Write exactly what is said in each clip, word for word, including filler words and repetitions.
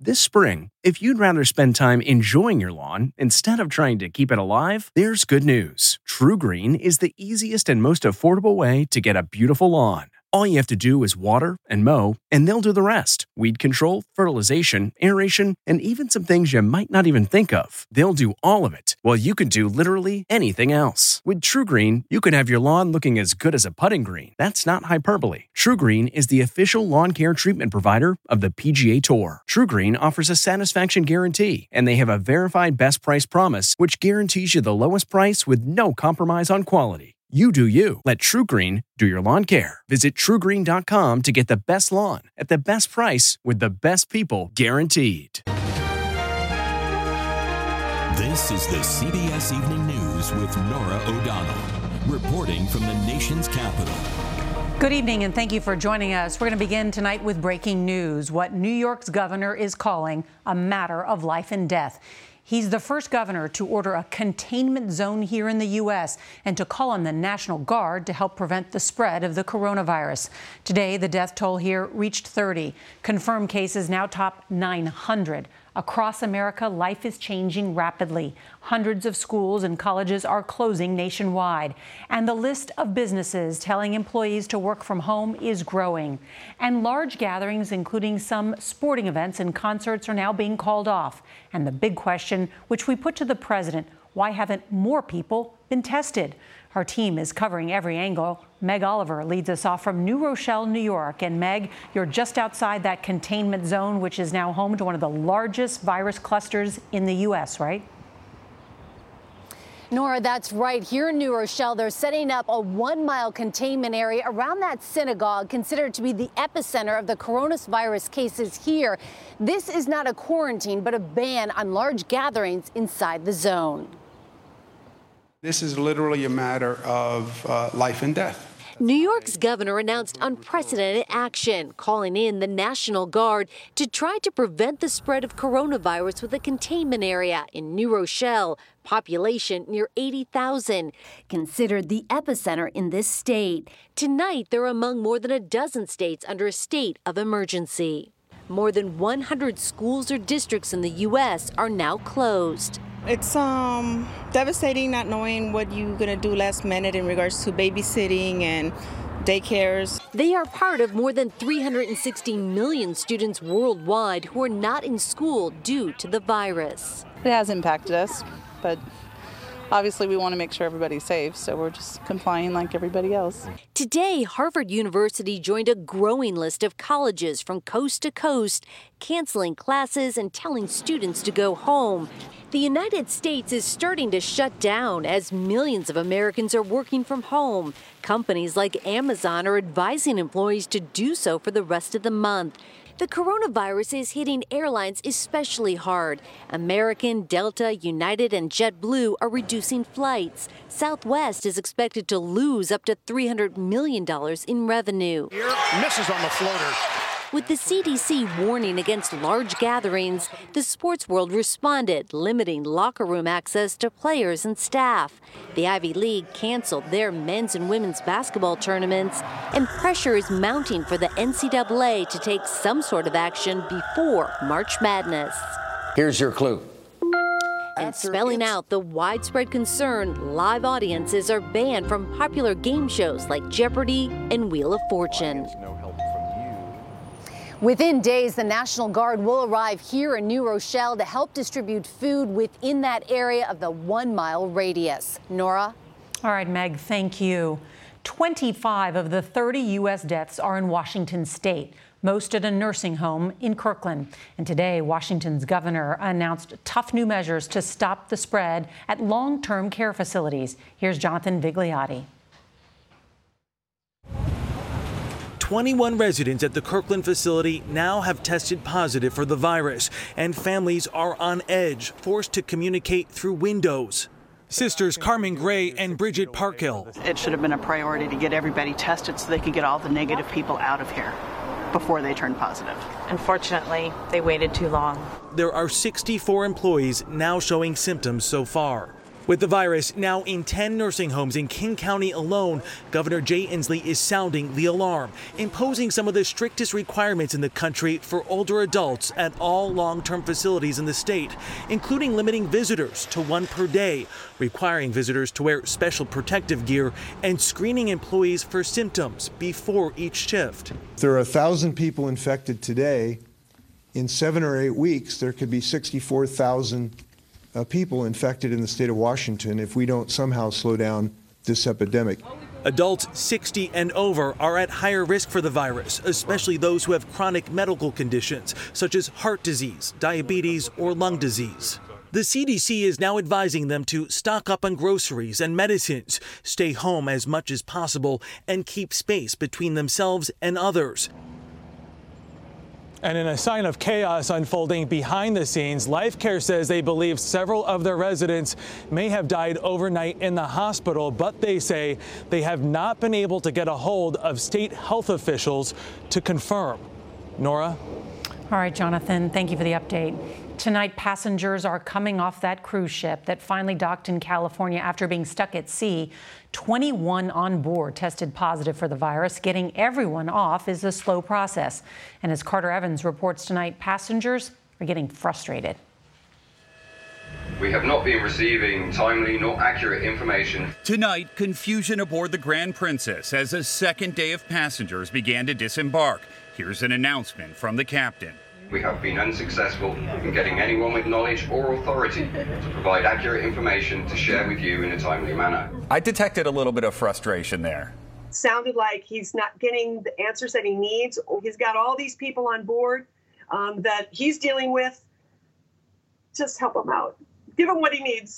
This spring, if you'd rather spend time enjoying your lawn instead of trying to keep it alive, there's good news. TruGreen is the easiest and most affordable way to get a beautiful lawn. All you have to do is water and mow, and they'll do the rest. Weed control, fertilization, aeration, and even some things you might not even think of. They'll do all of it, while you can do literally anything else. With TruGreen, you can have your lawn looking as good as a putting green. That's not hyperbole. TruGreen is the official lawn care treatment provider of the P G A Tour. TruGreen offers a satisfaction guarantee, and they have a verified best price promise, which guarantees you the lowest price with no compromise on quality. You do you. Let TruGreen do your lawn care. Visit True Green dot com to get the best lawn at the best price with the best people guaranteed. This is the C B S Evening News with Norah O'Donnell, reporting from the nation's capital. Good evening, and thank you for joining us. We're going to begin tonight with breaking news, what New York's governor is calling a matter of life and death. He's the first governor to order a containment zone here in the U S and to call on the National Guard to help prevent the spread of the coronavirus. Today, the death toll here reached thirty. Confirmed cases now top nine hundred. Across America, life is changing rapidly. Hundreds of schools and colleges are closing nationwide. And the list of businesses telling employees to work from home is growing. And large gatherings, including some sporting events and concerts, are now being called off. And the big question, which we put to the president, why haven't more people been tested? Our team is covering every angle. Meg Oliver leads us off from New Rochelle, New York. And Meg, you're just outside that containment zone, which is now home to one of the largest virus clusters in the U S, right? Norah, that's right. Here in New Rochelle, they're setting up a one-mile containment area around that synagogue, considered to be the epicenter of the coronavirus cases here. This is not a quarantine, but a ban on large gatherings inside the zone. This is literally a matter of uh, life and death. New York's governor announced unprecedented action, calling in the National Guard to try to prevent the spread of coronavirus with a containment area in New Rochelle, population near eighty thousand, considered the epicenter in this state. Tonight, they're among more than a dozen states under a state of emergency. More than one hundred schools or districts in the U S are now closed. It's um, devastating not knowing what you're going to do last minute in regards to babysitting and daycares. They are part of more than three hundred sixty million students worldwide who are not in school due to the virus. It has impacted us, but obviously we want to make sure everybody's safe, so we're just complying like everybody else. Today, Harvard University joined a growing list of colleges from coast to coast, canceling classes and telling students to go home. The United States is starting to shut down as millions of Americans are working from home. Companies like Amazon are advising employees to do so for the rest of the month. The coronavirus is hitting airlines especially hard. American, Delta, United, and JetBlue are reducing flights. Southwest is expected to lose up to three hundred million dollars in revenue. Here, misses on the floater. With the C D C warning against large gatherings, the sports world responded, limiting locker room access to players and staff. The Ivy League canceled their men's and women's basketball tournaments, and pressure is mounting for the N C double A to take some sort of action before March Madness. Here's your clue. And spelling out the widespread concern, live audiences are banned from popular game shows like Jeopardy and Wheel of Fortune. Within days, the National Guard will arrive here in New Rochelle to help distribute food within that area of the one-mile radius. Norah? All right, Meg, thank you. twenty-five of the thirty U S deaths are in Washington state, most at a nursing home in Kirkland. And today, Washington's governor announced tough new measures to stop the spread at long-term care facilities. Here's Jonathan Vigliotti. twenty-one residents at the Kirkland facility now have tested positive for the virus, and families are on edge, forced to communicate through windows. Sisters Carmen Gray and Bridget Parkhill. It should have been a priority to get everybody tested so they could get all the negative people out of here before they turned positive. Unfortunately, they waited too long. There are sixty-four employees now showing symptoms so far. With the virus now in ten nursing homes in King County alone, Governor Jay Inslee is sounding the alarm, imposing some of the strictest requirements in the country for older adults at all long-term facilities in the state, including limiting visitors to one per day, requiring visitors to wear special protective gear, and screening employees for symptoms before each shift. There are one thousand people infected today. In seven or eight weeks, there could be sixty-four thousand Uh, people infected in the state of Washington if we don't somehow slow down this epidemic. Adults sixty and over are at higher risk for the virus, especially those who have chronic medical conditions such as heart disease, diabetes, or lung disease. The C D C is now advising them to stock up on groceries and medicines, stay home as much as possible, and keep space between themselves and others. And in a sign of chaos unfolding behind the scenes, Life Care says they believe several of their residents may have died overnight in the hospital, but they say they have not been able to get a hold of state health officials to confirm. Nora? All right, Jonathan, thank you for the update. Tonight, passengers are coming off that cruise ship that finally docked in California after being stuck at sea. twenty-one on board tested positive for the virus. Getting everyone off is a slow process. And as Carter Evans reports tonight, passengers are getting frustrated. We have not been receiving timely nor accurate information. Tonight, confusion aboard the Grand Princess as a second day of passengers began to disembark. Here's an announcement from the captain. We have been unsuccessful in getting anyone with knowledge or authority to provide accurate information to share with you in a timely manner. I detected a little bit of frustration there. Sounded like he's not getting the answers that he needs. He's got all these people on board um, that he's dealing with. Just help him out. Give him what he needs.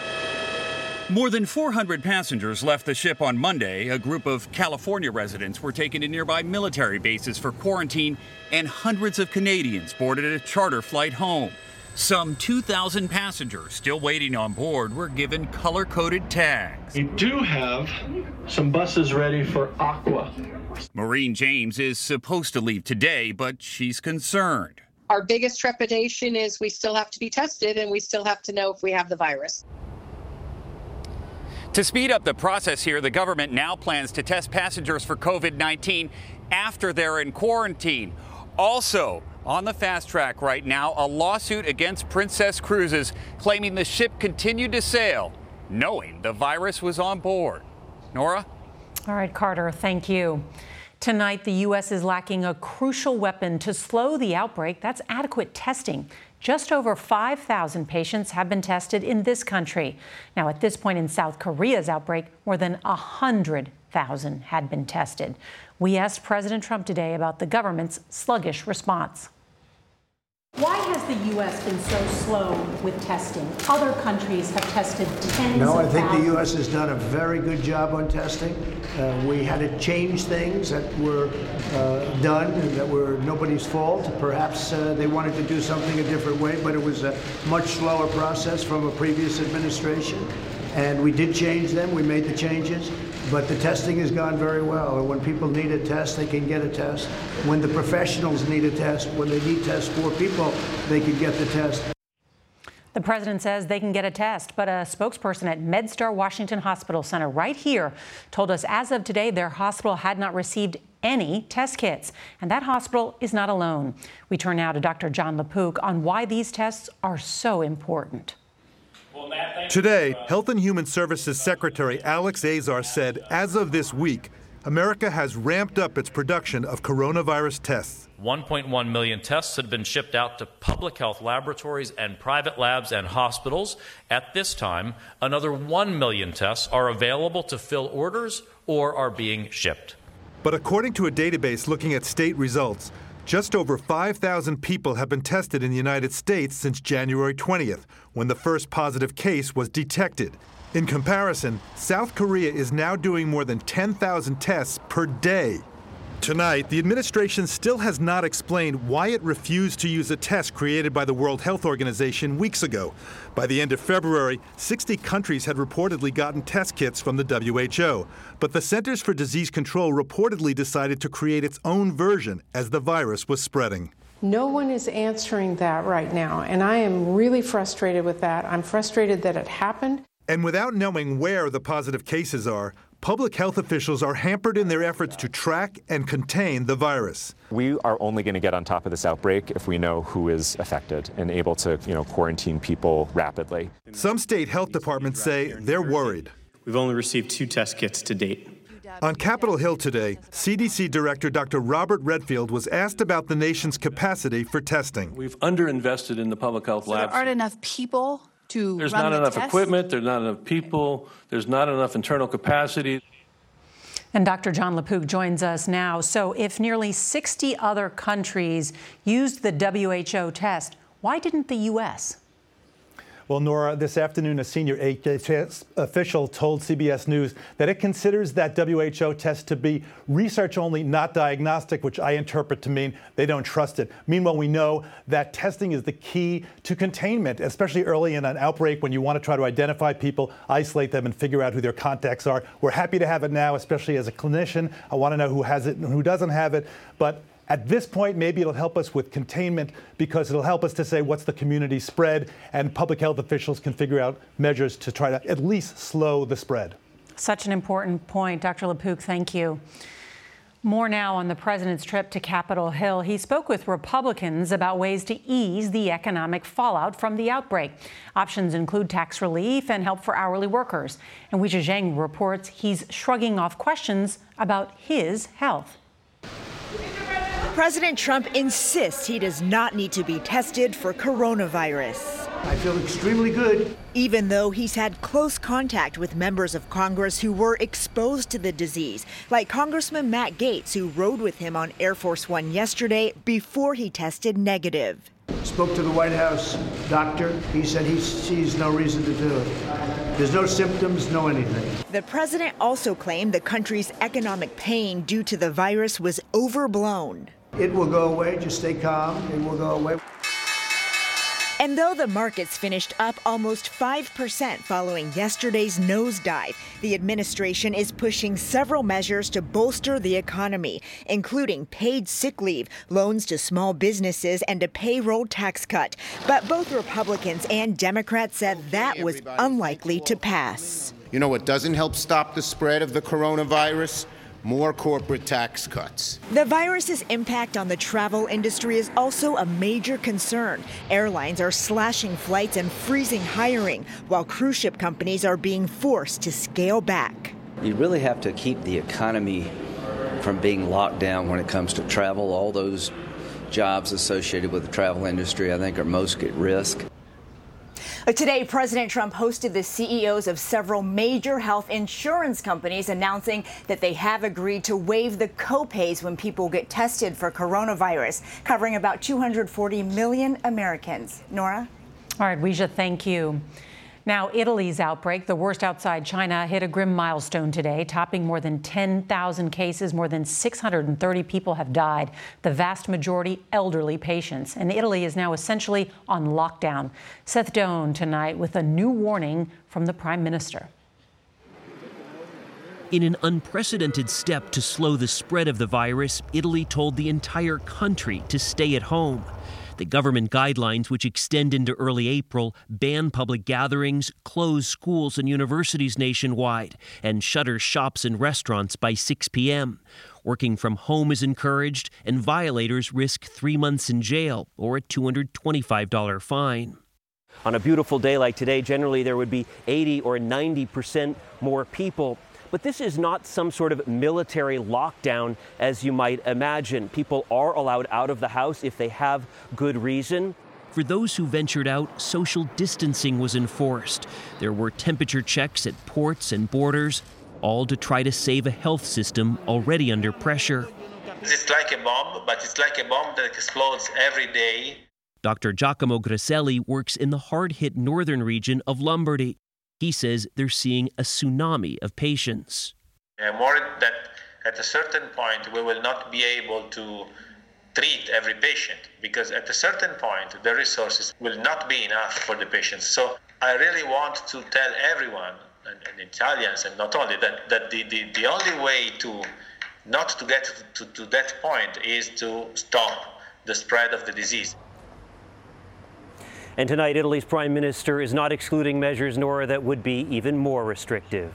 More than four hundred passengers left the ship on Monday. A group of California residents were taken to nearby military bases for quarantine, and hundreds of Canadians boarded a charter flight home. Some two thousand passengers still waiting on board were given color-coded tags. We do have some buses ready for Aqua. Maureen James is supposed to leave today, but she's concerned. Our biggest trepidation is we still have to be tested and we still have to know if we have the virus. To speed up the process here, the government now plans to test passengers for COVID nineteen after they're in quarantine. Also, on the fast track right now, a lawsuit against Princess Cruises claiming the ship continued to sail, knowing the virus was on board. Nora? All right, Carter, thank you. Tonight, the U S is lacking a crucial weapon to slow the outbreak. That's adequate testing. Just over five thousand patients have been tested in this country. Now, at this point in South Korea's outbreak, more than one hundred thousand had been tested. We asked President Trump today about the government's sluggish response. Why has the U S been so slow with testing? Other countries have tested tens No, I of think thousands. the U S has done a very good job on testing. Uh, we had to change things that were uh, done and that were nobody's fault. Perhaps uh, they wanted to do something a different way, but it was a much slower process from a previous administration. And we did change them. We made the changes. But the testing has gone very well. And when people need a test, they can get a test. When the professionals need a test, when they need tests for people, they can get the test. The president says they can get a test, but a spokesperson at MedStar Washington Hospital Center right here told us as of today their hospital had not received any test kits. And that hospital is not alone. We turn now to Doctor John LaPook on why these tests are so important. Today, Health and Human Services Secretary Alex Azar said, as of this week, America has ramped up its production of coronavirus tests. one point one million tests had been shipped out to public health laboratories and private labs and hospitals. At this time, another one million tests are available to fill orders or are being shipped. But according to a database looking at state results, just over five thousand people have been tested in the United States since January twentieth, when the first positive case was detected. In comparison, South Korea is now doing more than ten thousand tests per day. Tonight, the administration still has not explained why it refused to use a test created by the World Health Organization weeks ago. By the end of February, sixty countries had reportedly gotten test kits from the W H O. But the Centers for Disease Control reportedly decided to create its own version as the virus was spreading. No one is answering that right now, and I am really frustrated with that. I'm frustrated that it happened. And without knowing where the positive cases are, public health officials are hampered in their efforts to track and contain the virus. We are only going to get on top of this outbreak if we know who is affected and able to, you know, quarantine people rapidly. Some state health departments say they're worried. We've only received two test kits to date. On Capitol Hill today, C D C Director Doctor Robert Redfield was asked about the nation's capacity for testing. We've underinvested in the public health so labs. There aren't enough people to There's run not the enough tests? equipment, there's not enough people, there's not enough internal capacity. And Doctor Jon LaPook joins us now. So if nearly sixty other countries used the W H O test, why didn't the U S? Well, Nora, this afternoon, a senior H H S official told C B S News that it considers that W H O test to be research only, not diagnostic, which I interpret to mean they don't trust it. Meanwhile, we know that testing is the key to containment, especially early in an outbreak when you want to try to identify people, isolate them, and figure out who their contacts are. We're happy to have it now, especially as a clinician. I want to know who has it and who doesn't have it. But at this point, maybe it'll help us with containment because it'll help us to say what's the community spread, and public health officials can figure out measures to try to at least slow the spread. Such an important point. Doctor LaPook, thank you. More now on the president's trip to Capitol Hill. He spoke with Republicans about ways to ease the economic fallout from the outbreak. Options include tax relief and help for hourly workers. And Weijia Zhang reports he's shrugging off questions about his health. President Trump insists he does not need to be tested for coronavirus. I feel extremely good. Even though he's had close contact with members of Congress who were exposed to the disease, like Congressman Matt Gaetz, who rode with him on Air Force One yesterday before he tested negative. Spoke to the White House doctor. He said he sees no reason to do it. There's no symptoms, no anything. The president also claimed the country's economic pain due to the virus was overblown. It will go away. Just stay calm. It will go away. And though the markets finished up almost five percent following yesterday's nosedive, the administration is pushing several measures to bolster the economy, including paid sick leave, loans to small businesses, and a payroll tax cut. But both Republicans and Democrats said that was unlikely to pass. You know what doesn't help stop the spread of the coronavirus? More corporate tax cuts. The virus's impact on the travel industry is also a major concern. Airlines are slashing flights and freezing hiring, while cruise ship companies are being forced to scale back. You really have to keep the economy from being locked down when it comes to travel. All those jobs associated with the travel industry, I think, are most at risk. Today, President Trump hosted the C E Os of several major health insurance companies, announcing that they have agreed to waive the co-pays when people get tested for coronavirus, covering about two hundred forty million Americans. Nora? All right, Weijia, thank you. Now, Italy's outbreak, the worst outside China, hit a grim milestone today, topping more than ten thousand cases. More than six hundred thirty people have died, the vast majority elderly patients. And Italy is now essentially on lockdown. Seth Doane tonight with a new warning from the Prime Minister. In an unprecedented step to slow the spread of the virus, Italy told the entire country to stay at home. The government guidelines, which extend into early April, ban public gatherings, close schools and universities nationwide, and shutter shops and restaurants by six p.m. Working from home is encouraged, and violators risk three months in jail or a two hundred twenty-five dollars fine. On a beautiful day like today, generally there would be eighty or ninety percent more people. But this is not some sort of military lockdown, as you might imagine. People are allowed out of the house if they have good reason. For those who ventured out, social distancing was enforced. There were temperature checks at ports and borders, all to try to save a health system already under pressure. It's like a bomb, but it's like a bomb that explodes every day. Doctor Giacomo Grasselli works in the hard-hit northern region of Lombardy. He says they're seeing a tsunami of patients. I'm worried that at a certain point we will not be able to treat every patient, because at a certain point the resources will not be enough for the patients. So I really want to tell everyone, and, and Italians, and not only that, that the, the, the only way to not to get to, to that point is to stop the spread of the disease. And tonight, Italy's prime minister is not excluding measures, Nora, that would be even more restrictive.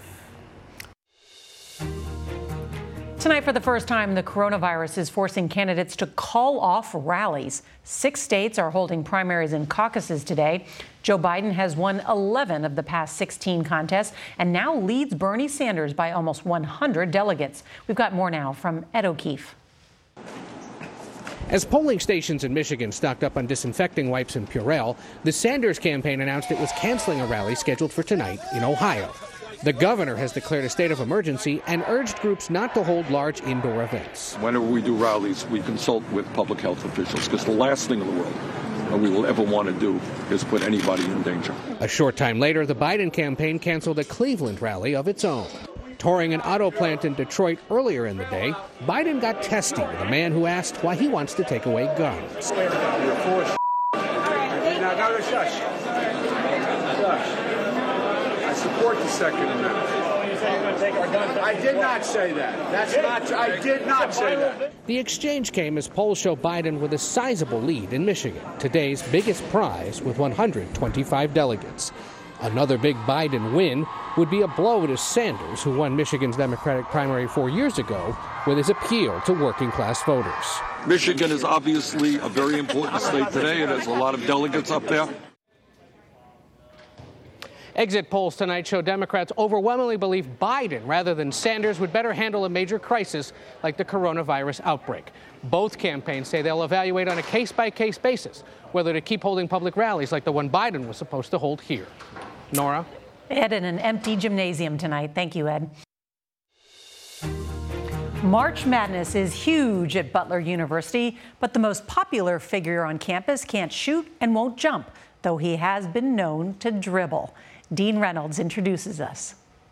Tonight, for the first time, the coronavirus is forcing candidates to call off rallies. Six states are holding primaries and caucuses today. Joe Biden has won eleven of the past sixteen contests and now leads Bernie Sanders by almost one hundred delegates. We've got more now from Ed O'Keefe. As polling stations in Michigan stocked up on disinfecting wipes and Purell, the Sanders campaign announced it was canceling a rally scheduled for tonight in Ohio. The governor has declared a state of emergency and urged groups not to hold large indoor events. Whenever we do rallies, we consult with public health officials, because the last thing in the world that we will ever want to do is put anybody in danger. A short time later, the Biden campaign canceled a Cleveland rally of its own. Touring an auto plant in Detroit earlier in the day, Biden got testy with a man who asked why he wants to take away guns. You're full of now go to shush. Shush. I support the Second Amendment. I did not say that. That's not. I did not say that. The exchange came as polls show Biden with a sizable lead in Michigan, today's biggest prize with one hundred twenty-five delegates. Another big Biden win would be a blow to Sanders, who won Michigan's Democratic primary four years ago with his appeal to working-class voters. Michigan is obviously a very important state today, and there's a lot of delegates up there. Exit polls tonight show Democrats overwhelmingly believe Biden, rather than Sanders, would better handle a major crisis like the coronavirus outbreak. Both campaigns say they'll evaluate on a case-by-case basis whether to keep holding public rallies like the one Biden was supposed to hold here. Nora? Ed, in an empty gymnasium tonight. Thank you, Ed. March Madness is huge at Butler University, but the most popular figure on campus can't shoot and won't jump, though he has been known to dribble. Dean Reynolds introduces us.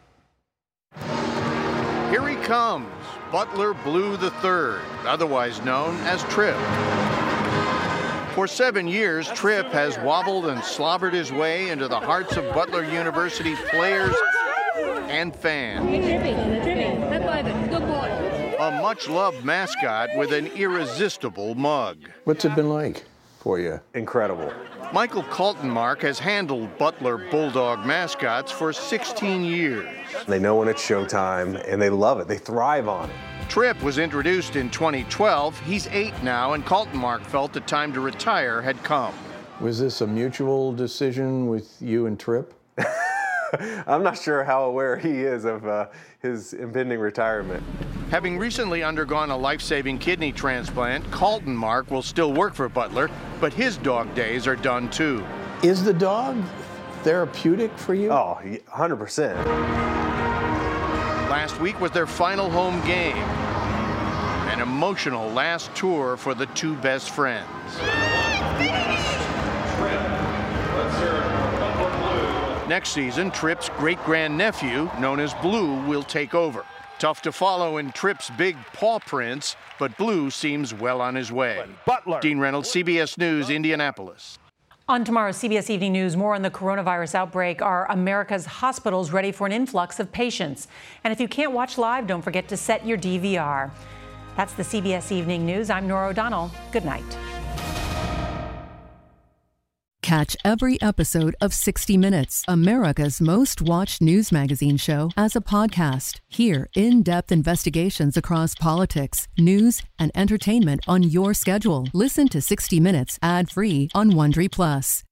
Here he comes, Butler Blue the third, otherwise known as Trip. For seven years, Trip has wobbled and slobbered his way into the hearts of Butler University's players and fans. A much-loved mascot with an irresistible mug. What's it been like for you? Incredible. Michael Kaltenmark has handled Butler Bulldog mascots for sixteen years. They know when it's showtime, and they love it. They thrive on it. Trip was introduced in twenty twelve. He's eight now, and Kaltenmark felt the time to retire had come. Was this a mutual decision with you and Trip? I'm not sure how aware he is of uh, his impending retirement. Having recently undergone a life-saving kidney transplant, Kaltenmark will still work for Butler, but his dog days are done too. Is the dog therapeutic for you? Oh, one hundred percent. Last week was their final home game. An emotional last tour for the two best friends. Next season, Trip's great-grandnephew, known as Blue, will take over. Tough to follow in Trip's big paw prints, but Blue seems well on his way. Butler. Dean Reynolds, C B S News, Indianapolis. On tomorrow's C B S Evening News, more on the coronavirus outbreak. Are America's hospitals ready for an influx of patients? And if you can't watch live, don't forget to set your D V R. That's the C B S Evening News. I'm Nora O'Donnell. Good night. Catch every episode of sixty minutes, America's most watched news magazine show, as a podcast. Hear in-depth investigations across politics, news, and entertainment on your schedule. Listen to sixty minutes ad-free on Wondery Plus.